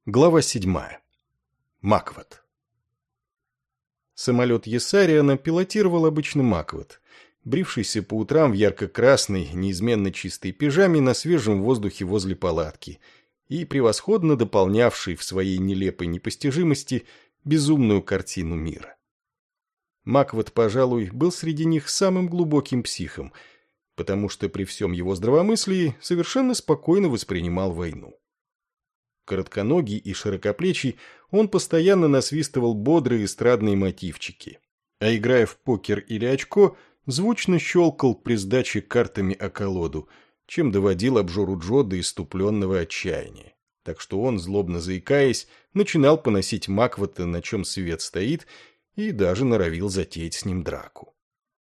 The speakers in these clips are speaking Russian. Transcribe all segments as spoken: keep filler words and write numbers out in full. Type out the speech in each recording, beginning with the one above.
Глава седьмая. Макват. Самолет Ессариана пилотировал обычно Макват, брившийся по утрам в ярко-красной, неизменно чистой пижаме на свежем воздухе возле палатки и превосходно дополнявший в своей нелепой непостижимости безумную картину мира. Макват, пожалуй, был среди них самым глубоким психом, потому что при всем его здравомыслии совершенно спокойно воспринимал войну. Коротконогий и широкоплечий, он постоянно насвистывал бодрые эстрадные мотивчики, а играя в покер или очко, звучно щелкал при сдаче картами о колоду, чем доводил обжору Джо до исступленного отчаяния. Так что он, злобно заикаясь, начинал поносить Маквата, на чем свет стоит, и даже норовил затеять с ним драку.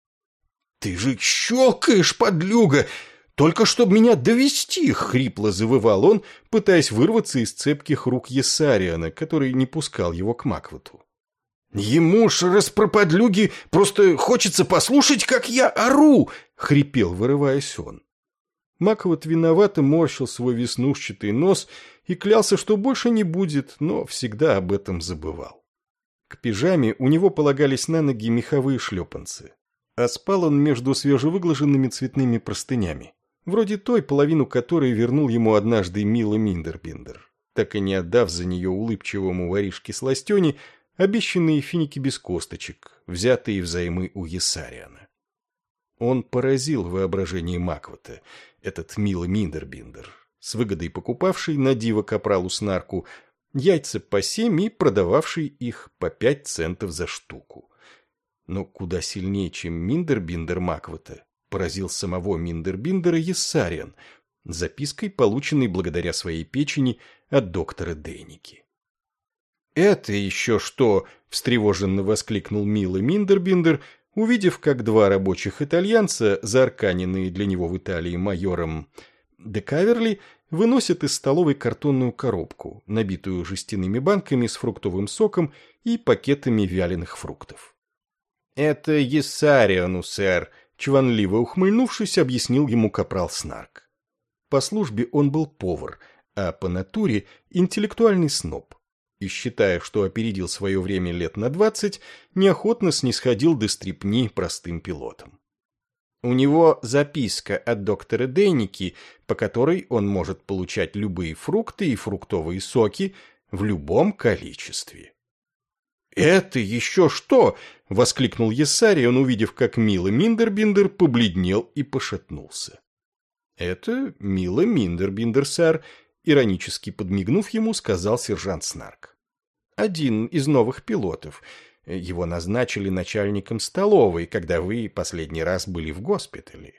«Ты же щелкаешь, подлюга! Только чтоб меня довести!» — хрипло завывал он, пытаясь вырваться из цепких рук Ессариана, который не пускал его к Маквату. «Ему ж, распроподлюги, просто хочется послушать, как я ору!» — хрипел, вырываясь он. Макват виновато морщил свой веснушчатый нос и клялся, что больше не будет, но всегда об этом забывал. К пижаме у него полагались на ноги меховые шлепанцы, а спал он между свежевыглаженными цветными простынями, вроде той, половину которой вернул ему однажды Мила Миндербиндер, так и не отдав за нее улыбчивому воришке Сластене обещанные финики без косточек, взятые взаймы у Ессариана. Он поразил воображение Маквата, этот Мила Миндербиндер, с выгодой покупавший на диво капралу Снарку яйца по семь и продававший их по пять центов за штуку. Но куда сильнее, чем Миндербиндер Маквата, поразил самого Миндербиндера Ессариан запиской, полученной благодаря своей печени от доктора Дейники. «Это еще что?» — встревоженно воскликнул Мила Миндербиндер, увидев, как два рабочих итальянца, заарканенные для него в Италии майором де Каверли, выносят из столовой картонную коробку, набитую жестяными банками с фруктовым соком и пакетами вяленых фруктов. «Это Ессариану, сэр», — чванливо ухмыльнувшись, объяснил ему капрал Снарк. По службе он был повар, а по натуре интеллектуальный сноб, и, считая, что опередил свое время лет на двадцать, неохотно снисходил до стрипни простым пилотам. У него записка от доктора Дейники, по которой он может получать любые фрукты и фруктовые соки в любом количестве. «Это еще что?» — воскликнул Ессариан, увидев, как Мила Миндербиндер побледнел и пошатнулся. «Это Мила Миндербиндер, сэр», — иронически подмигнув ему, сказал сержант Снарк. «Один из новых пилотов. Его назначили начальником столовой, когда вы последний раз были в госпитале».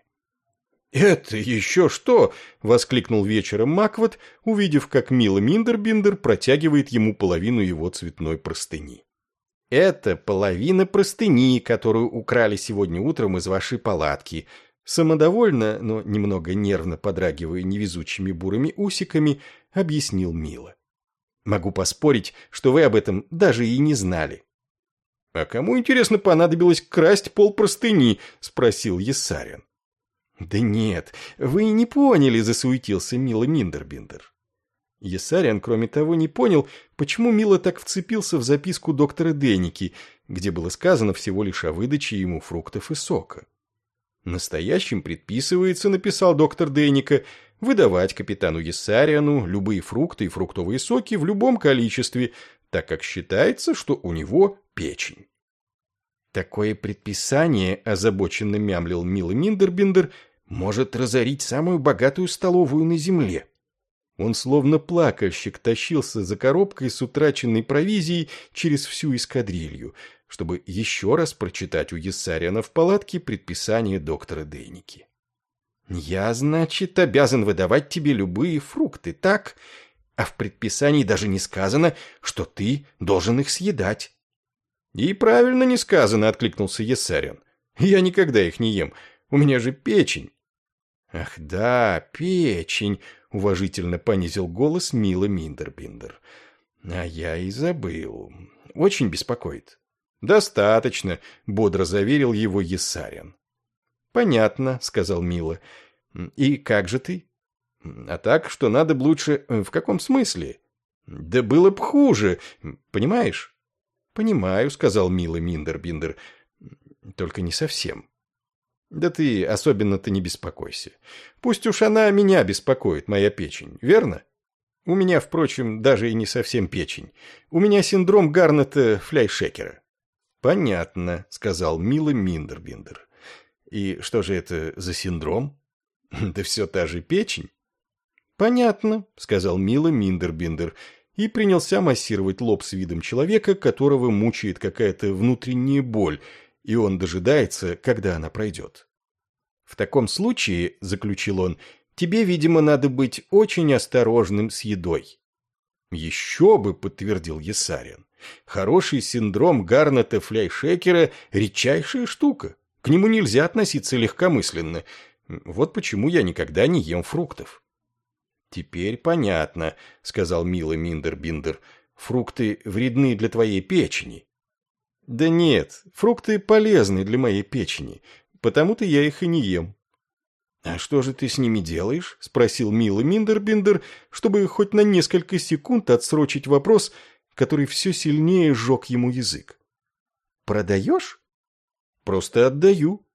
«Это еще что?» — воскликнул вечером Макват, увидев, как Мила Миндербиндер протягивает ему половину его цветной простыни. «Это половина простыни, которую украли сегодня утром из вашей палатки», самодовольно, но немного нервно подрагивая невезучими бурыми усиками, объяснил Мила. «Могу поспорить, что вы об этом даже и не знали». «А кому, интересно, понадобилось красть полпростыни?» — спросил Ессариан. «Да нет, вы не поняли», — засуетился Мила Миндербиндер. Ессариан, кроме того, не понял, почему Мила так вцепился в записку доктора Дейники, где было сказано всего лишь о выдаче ему фруктов и сока. «Настоящим предписывается, — написал доктор Дейника, — выдавать капитану Ессариану любые фрукты и фруктовые соки в любом количестве, так как считается, что у него печень». «Такое предписание, — озабоченно мямлил Мила Миндербиндер, — может разорить самую богатую столовую на земле». Он словно плакальщик тащился за коробкой с утраченной провизией через всю эскадрилью, чтобы еще раз прочитать у Ессариана в палатке предписание доктора Дейники. «Я, значит, обязан выдавать тебе любые фрукты, так? А в предписании даже не сказано, что ты должен их съедать». «И правильно не сказано», — откликнулся Ессариан. «Я никогда их не ем. У меня же печень». «Ах да, печень», — уважительно понизил голос Мила Миндербиндер. «А я и забыл. Очень беспокоит». «Достаточно», — бодро заверил его Ессариан. «Понятно», — сказал Мила. «И как же ты?» «А так, что надо б лучше...» «В каком смысле?» Да было б хуже, понимаешь? Понимаю, сказал милый Миндербиндер, только не совсем. Да ты особенно-то не беспокойся. Пусть уж она меня беспокоит, моя печень, верно? У меня, впрочем, даже и не совсем печень. У меня синдром Гарнета-Фляйшекера. Понятно, сказал милый Миндербиндер. И что же это за синдром? Да все та же печень. Понятно, сказал милый Миндербиндер и принялся массировать лоб с видом человека, которого мучает какая-то внутренняя боль, и он дожидается, когда она пройдет. В таком случае, заключил он, тебе, видимо, надо быть очень осторожным с едой. Еще бы, подтвердил Есарин. Хороший синдром Гарнета-Фляйшекера – редчайшая штука. К нему нельзя относиться легкомысленно. Вот почему я никогда не ем фруктов. Теперь понятно, сказал милый Миндербиндер. Фрукты вредны для твоей печени. Да нет, фрукты полезны для моей печени, потому-то я их и не ем. «А что же ты с ними делаешь?» – спросил милый Миндербиндер, чтобы хоть на несколько секунд отсрочить вопрос, который все сильнее сжег ему язык. «Продаешь?» «Просто отдаю».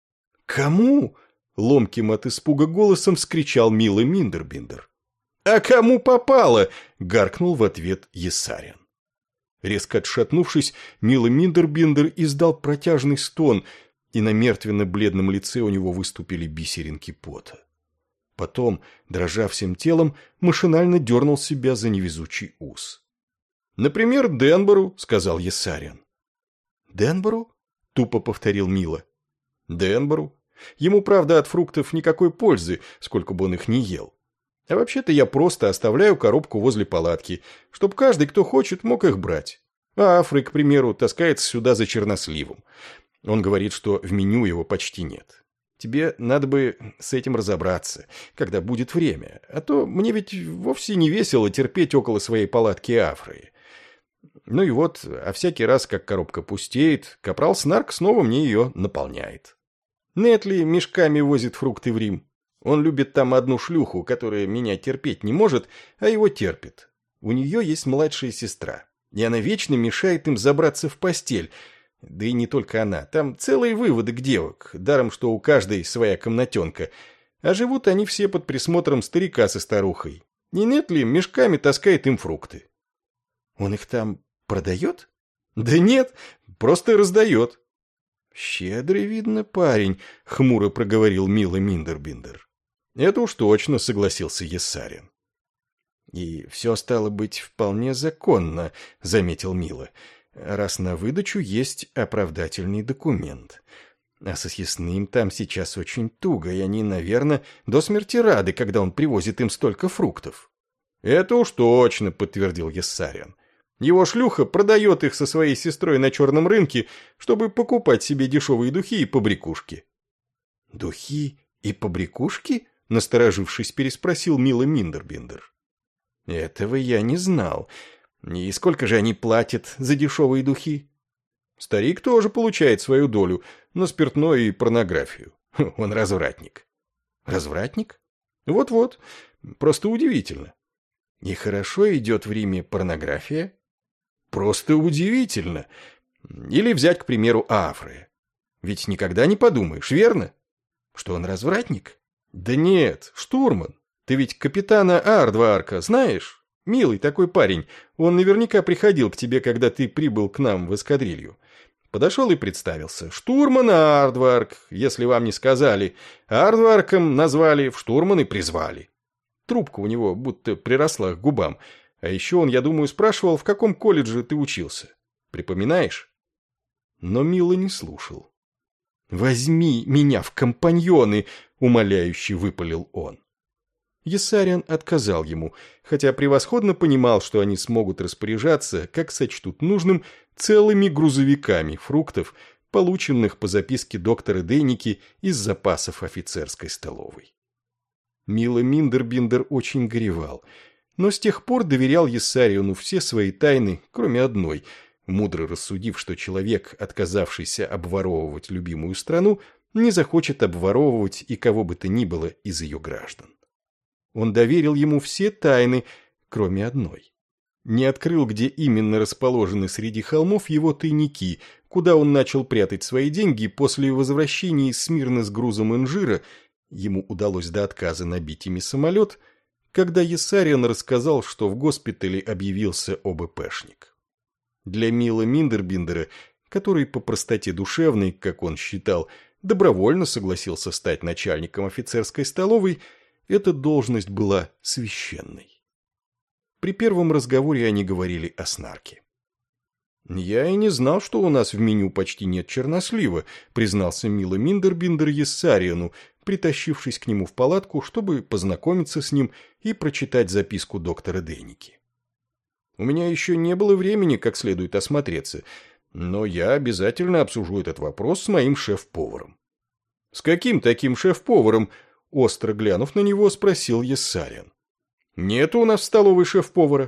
«Кому?» – ломким от испуга голосом вскричал милый Миндербиндер. «А кому попало?» – гаркнул в ответ Есарин. Резко отшатнувшись, милый Миндербиндер издал протяжный стон – и на мертвенно-бледном лице у него выступили бисеринки пота. Потом, дрожа всем телом, машинально дернул себя за невезучий ус. «Например, Денбору», — сказал Есарин. «Денбору?» — тупо повторил Мила. «Денбору. Ему, правда, от фруктов никакой пользы, сколько бы он их ни ел. А вообще-то я просто оставляю коробку возле палатки, чтобы каждый, кто хочет, мог их брать. А Афры, к примеру, таскается сюда за черносливом. Он говорит, что в меню его почти нет. Тебе надо бы с этим разобраться, когда будет время, а то мне ведь вовсе не весело терпеть около своей палатки Афры. Ну и вот, а всякий раз, как коробка пустеет, капрал Снарк снова мне ее наполняет. Нетли мешками возит фрукты в Рим. Он любит там одну шлюху, которая меня терпеть не может, а его терпит. У нее есть младшая сестра, и она вечно мешает им забраться в постель. Да и не только она. Там целый выводок девок, даром что у каждой своя комнатенка. А живут они все под присмотром старика со старухой. Не нет ли мешками таскает им фрукты? Он их там продает? Да нет, просто раздает. Щедрый, видно, парень, хмуро проговорил милый Миндербиндер. Это уж точно, согласился Есарин. И все стало быть вполне законно, заметил Мила. Раз на выдачу есть оправдательный документ. А со съестным там сейчас очень туго, и они, наверное, до смерти рады, когда он привозит им столько фруктов. Это уж точно, подтвердил Есарин. Его шлюха продает их со своей сестрой на черном рынке, чтобы покупать себе дешевые духи и побрякушки. Духи и побрякушки? Насторожившись, переспросил милый Миндербиндер. Этого я не знал. И сколько же они платят за дешевые духи? Старик тоже получает свою долю на спиртное и порнографию. Он развратник. Развратник? Вот-вот. Просто удивительно. И хорошо идет в Риме порнография? Просто удивительно. Или взять, к примеру, Афры. Ведь никогда не подумаешь, верно? Что он развратник? Да нет, штурман. Ты ведь капитана Ардварка знаешь? Милый такой парень, он наверняка приходил к тебе, когда ты прибыл к нам в эскадрилью. Подошел и представился. Штурман Ардварк, если вам не сказали. Ардварком назвали, в штурман и призвали. Трубка у него будто приросла к губам. А еще он, я думаю, спрашивал, в каком колледже ты учился. Припоминаешь? Но Мила не слушал. «Возьми меня в компаньоны!» — умоляюще выпалил он. Есарин отказал ему, хотя превосходно понимал, что они смогут распоряжаться, как сочтут нужным, целыми грузовиками фруктов, полученных по записке доктора Дейники из запасов офицерской столовой. Мила Миндербиндер очень горевал, но с тех пор доверял Есарину все свои тайны, кроме одной, мудро рассудив, что человек, отказавшийся обворовывать любимую страну, не захочет обворовывать и кого бы то ни было из ее граждан. Он доверил ему все тайны, кроме одной. Не открыл, где именно расположены среди холмов его тайники, куда он начал прятать свои деньги после возвращения из Смирны с грузом инжира, ему удалось до отказа набить ими самолет, когда Ессариан рассказал, что в госпитале объявился ОБПшник. Для Мила Миндербиндера, который по простоте душевной, как он считал, добровольно согласился стать начальником офицерской столовой, эта должность была священной. При первом разговоре они говорили о снарке. «Я и не знал, что у нас в меню почти нет чернослива», признался Мила Миндербиндер Ессариану, притащившись к нему в палатку, чтобы познакомиться с ним и прочитать записку доктора Дейники. «У меня еще не было времени как следует осмотреться, но я обязательно обсужу этот вопрос с моим шеф-поваром». «С каким таким шеф-поваром?» остро глянув на него, спросил Ессариан. «Нет у нас в столовой шеф-повара».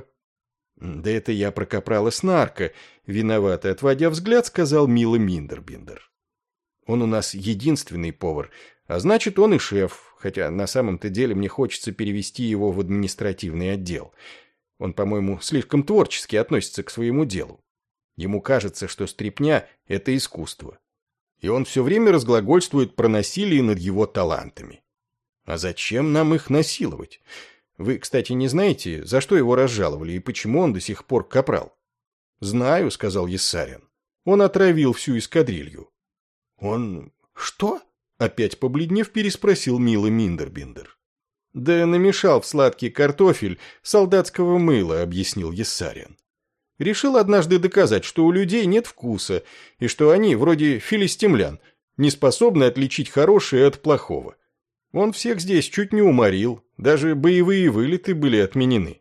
«Да это я про капрала Снарка», виновато отводя взгляд, сказал Мила Миндербиндер. «Он у нас единственный повар, а значит, он и шеф, хотя на самом-то деле мне хочется перевести его в административный отдел. Он, по-моему, слишком творчески относится к своему делу. Ему кажется, что стряпня – это искусство. И он все время разглагольствует про насилие над его талантами. А зачем нам их насиловать? Вы, кстати, не знаете, за что его разжаловали и почему он до сих пор капрал?» «Знаю», — сказал Ессариан. «Он отравил всю эскадрилью». «Он... что?» — опять побледнев переспросил Мила Миндербиндер. «Да намешал в сладкий картофель солдатского мыла», — объяснил Ессариан. «Решил однажды доказать, что у людей нет вкуса, и что они, вроде филистимлян, не способны отличить хорошее от плохого. Он всех здесь чуть не уморил, даже боевые вылеты были отменены».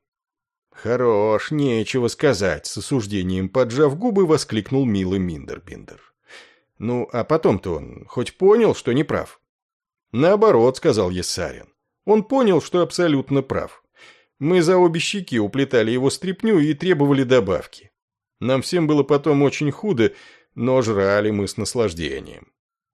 «Хорош, нечего сказать», — с осуждением поджав губы, воскликнул Мила Миндербиндер. «Ну, а потом-то он хоть понял, что не прав?» «Наоборот», — сказал Ессариан. «Он понял, что абсолютно прав. Мы за обе щеки уплетали его стряпню и требовали добавки. Нам всем было потом очень худо, но жрали мы с наслаждением».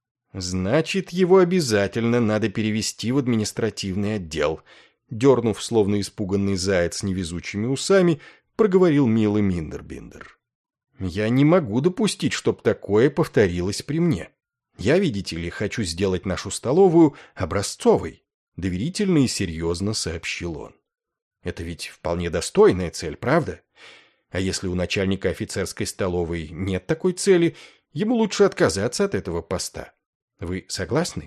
«Значит, его обязательно надо перевести в административный отдел», дернув, словно испуганный заяц с невезучими усами, проговорил Мила Миндербиндер. «Я не могу допустить, чтоб такое повторилось при мне. Я, видите ли, хочу сделать нашу столовую образцовой», доверительно и серьезно сообщил он. «Это ведь вполне достойная цель, правда? А если у начальника офицерской столовой нет такой цели, ему лучше отказаться от этого поста. Вы согласны?»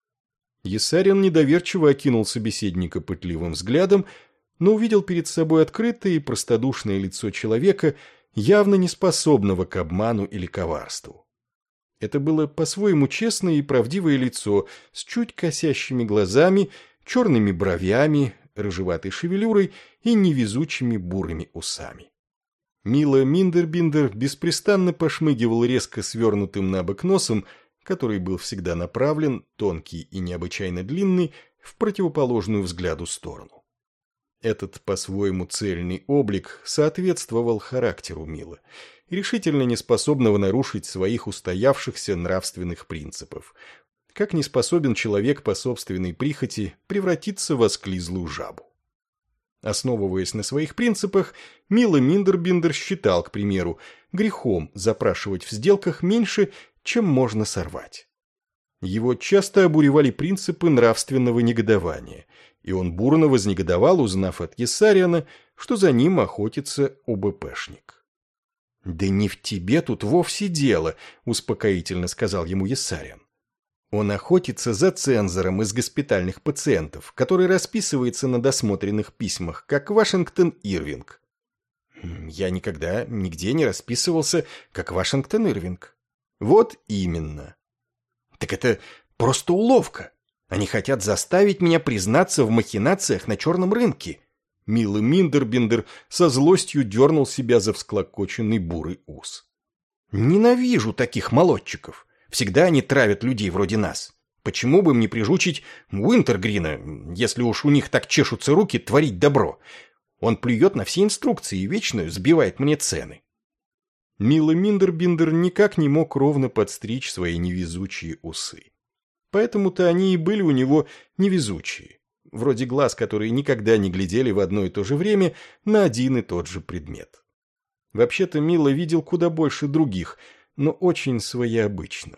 Ессариан недоверчиво окинул собеседника пытливым взглядом, но увидел перед собой открытое и простодушное лицо человека, явно неспособного к обману или коварству. Это было по-своему честное и правдивое лицо с чуть косящими глазами, черными бровями, рыжеватой шевелюрой и невезучими бурыми усами. Мила Миндербиндер беспрестанно пошмыгивал резко свернутым на бок носом, который был всегда направлен, тонкий и необычайно длинный, в противоположную взгляду сторону. Этот по-своему цельный облик соответствовал характеру Мила, решительно неспособного нарушить своих устоявшихся нравственных принципов, как не способен человек по собственной прихоти превратиться в осклизлую жабу. Основываясь на своих принципах, Мила Миндербиндер считал, к примеру, грехом запрашивать в сделках меньше, чем можно сорвать. Его часто обуревали принципы нравственного негодования, и он бурно вознегодовал, узнав от Ессариана, что за ним охотится ОБПшник. «Да не в тебе тут вовсе дело», — успокоительно сказал ему Ессариан. «Он охотится за цензором из госпитальных пациентов, который расписывается на досмотренных письмах, как Вашингтон Ирвинг». «Я никогда нигде не расписывался, как Вашингтон Ирвинг». «Вот именно». «Так это просто уловка. Они хотят заставить меня признаться в махинациях на черном рынке». Мила Миндербиндер со злостью дернул себя за всклокоченный бурый ус. «Ненавижу таких молодчиков. Всегда они травят людей вроде нас. Почему бы им не прижучить Уинтергрина, если уж у них так чешутся руки творить добро? Он плюет на все инструкции и вечно сбивает мне цены». Мила Миндербиндер никак не мог ровно подстричь свои невезучие усы. Поэтому-то они и были у него невезучие. вроде глаз, которые никогда не глядели в одно и то же время на один и тот же предмет. Вообще-то Мила видел куда больше других, но очень своеобычно.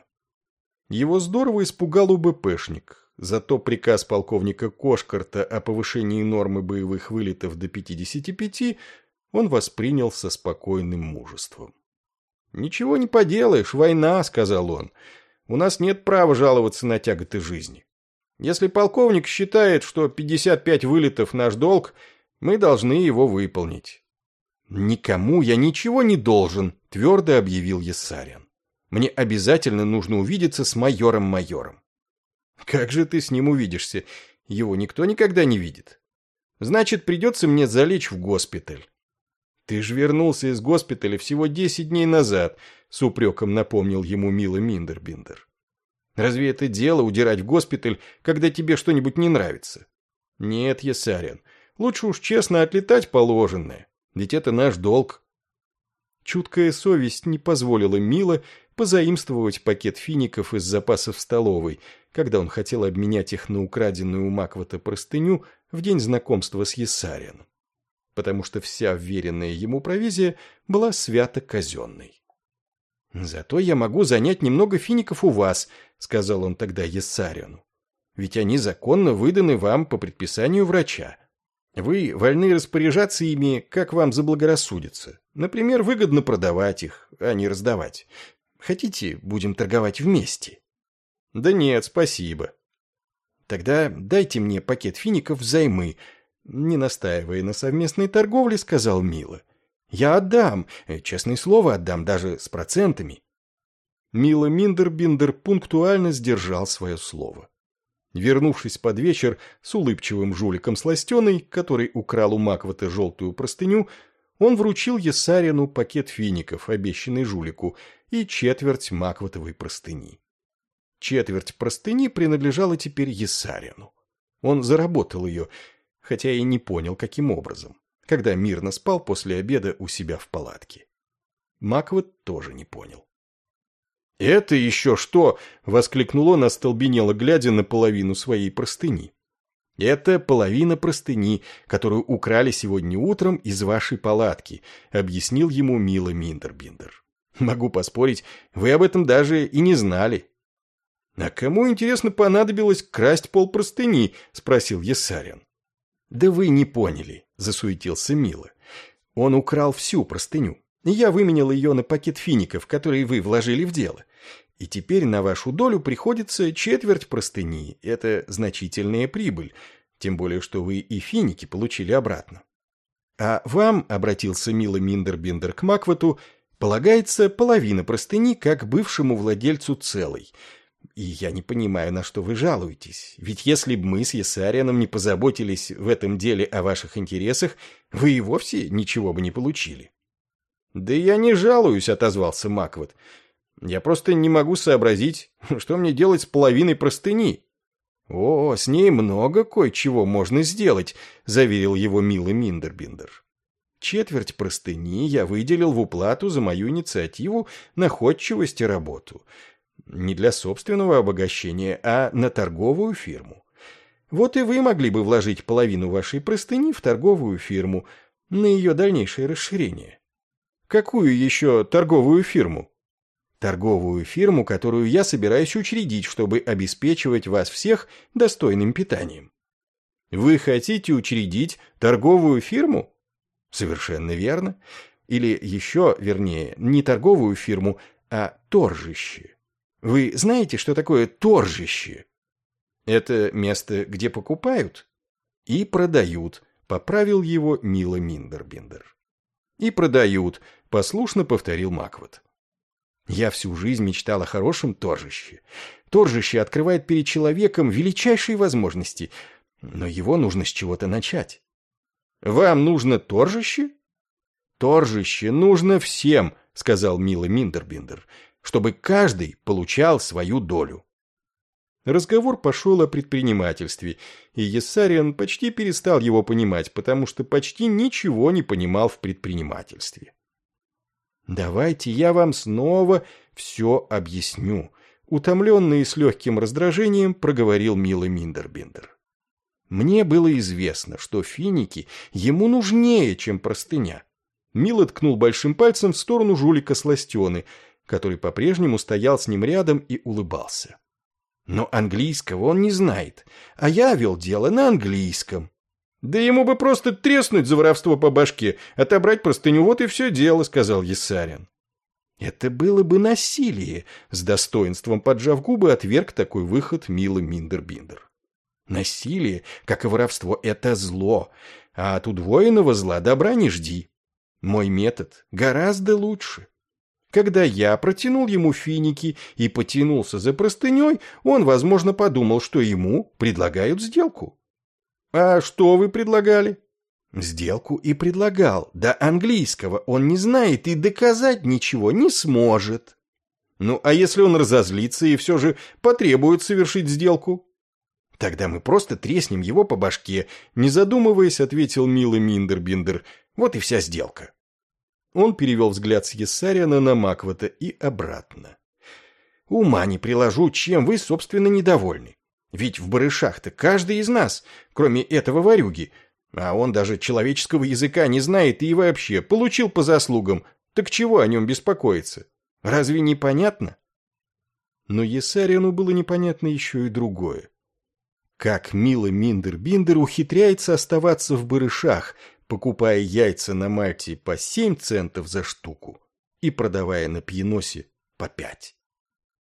Его здорово испугал УБПшник, зато приказ полковника Кошкарта о повышении нормы боевых вылетов до пятидесяти пяти он воспринял со спокойным мужеством. «Ничего не поделаешь, война», — сказал он. «У нас нет права жаловаться на тяготы жизни. Если полковник считает, что пятьдесят пять вылетов наш долг, мы должны его выполнить». «Никому я ничего не должен», — твердо объявил Ессарян. «Мне обязательно нужно увидеться с майором-майором». «Как же ты с ним увидишься? Его никто никогда не видит. Значит, придется мне залечь в госпиталь». «Ты ж вернулся из госпиталя всего десять дней назад», — с упреком напомнил ему Мила Миндербиндер. «Разве это дело удирать в госпиталь, когда тебе что-нибудь не нравится?» «Нет, Ессарян, лучше уж честно отлетать положенное, ведь это наш долг». Чуткая совесть не позволила Мила позаимствовать пакет фиников из запасов столовой, когда он хотел обменять их на украденную у Маквата простыню в день знакомства с Ессаряном, потому что вся вверенная ему провизия была свято казенной. «Зато я могу занять немного фиников у вас», — сказал он тогда Ессаряну. «Ведь они законно выданы вам по предписанию врача. Вы вольны распоряжаться ими, как вам заблагорассудится. Например, выгодно продавать их, а не раздавать. Хотите, будем торговать вместе?» «Да нет, спасибо». «Тогда дайте мне пакет фиников взаймы», — не настаивая на совместной торговле, сказал Мила. «Я отдам, честное слово, отдам даже с процентами». Мила Миндербиндер пунктуально сдержал свое слово. Вернувшись под вечер с улыбчивым жуликом Сластеной, который украл у Маквата желтую простыню, он вручил Ессаряну пакет фиников, обещанный жулику, и четверть Макватовой простыни. Четверть простыни принадлежала теперь Ессаряну. Он заработал ее, хотя и не понял, каким образом, когда мирно спал после обеда у себя в палатке. Макват тоже не понял. «Это еще что?» — воскликнул он, остолбенело глядя на половину своей простыни. «Это половина простыни, которую украли сегодня утром из вашей палатки», — объяснил ему Мила Миндербиндер. «Могу поспорить, вы об этом даже и не знали». «А кому, интересно, понадобилось красть полпростыни?» — спросил Ессарян. «Да вы не поняли», — засуетился Мила. «Он украл всю простыню. Я выменял ее на пакет фиников, которые вы вложили в дело. И теперь на вашу долю приходится четверть простыни. Это значительная прибыль, тем более, что вы и финики получили обратно. А вам, — обратился Мила Миндербиндер к Маквату, — полагается половина простыни как бывшему владельцу целой. И я не понимаю, на что вы жалуетесь, ведь если бы мы с Ессаряном не позаботились в этом деле о ваших интересах, вы и вовсе ничего бы не получили». «Да я не жалуюсь», — отозвался Макват. «Я просто не могу сообразить, что мне делать с половиной простыни». «О, с ней много кое-чего можно сделать», — заверил его Мила Миндербиндер. «Четверть простыни я выделил в уплату за мою инициативу, находчивость и работу. Не для собственного обогащения, а на торговую фирму. Вот и вы могли бы вложить половину вашей простыни в торговую фирму, на ее дальнейшее расширение». «Какую еще торговую фирму?» «Торговую фирму, которую я собираюсь учредить, чтобы обеспечивать вас всех достойным питанием». «Вы хотите учредить торговую фирму?» «Совершенно верно. Или еще, вернее, не торговую фирму, а торжище. Вы знаете, что такое торжище?» «Это место, где покупают и продают», — поправил его Мила Миндербиндер. «И продают», — послушно повторил Макват. «Я всю жизнь мечтал о хорошем торжище. Торжище открывает перед человеком величайшие возможности, но его нужно с чего-то начать». «Вам нужно торжище?» «Торжище нужно всем», — сказал Мила Миндербиндер, «чтобы каждый получал свою долю». Разговор пошел о предпринимательстве, и Ессарян почти перестал его понимать, потому что почти ничего не понимал в предпринимательстве. «Давайте я вам снова все объясню», — утомленный и с легким раздражением проговорил Мила Миндербиндер. Мне было известно, что финики ему нужнее, чем простыня. Мила ткнул большим пальцем в сторону жулика Сластены, который по-прежнему стоял с ним рядом и улыбался. Но английского он не знает, а я вел дело на английском. Да ему бы просто треснуть за воровство по башке, отобрать простыню, вот и все дело, сказал Есарин. Это было бы насилие, с достоинством поджав губы, отверг такой выход Мила Миндербиндер. Насилие, как и воровство, это зло, а от удвоенного зла добра не жди. Мой метод гораздо лучше. Когда я протянул ему финики и потянулся за простыней, он, возможно, подумал, что ему предлагают сделку. А что вы предлагали? Сделку и предлагал. Да английского он не знает и доказать ничего не сможет. Ну, а если он разозлится и все же потребует совершить сделку? Тогда мы просто треснем его по башке, не задумываясь, ответил Мила Миндербиндер. Вот и вся сделка. Он перевел взгляд с Ессариана на Маквата и обратно. Ума не приложу, чем вы, собственно, недовольны. Ведь в барышах-то каждый из нас, кроме этого ворюги, а он даже человеческого языка не знает и вообще получил по заслугам, так чего о нем беспокоиться? Разве не понятно? Но Ессариану было непонятно еще и другое. Как Мила Миндербиндер ухитряется оставаться в барышах, покупая яйца на Мальте по семь центов за штуку и продавая на Пьеносе по пять.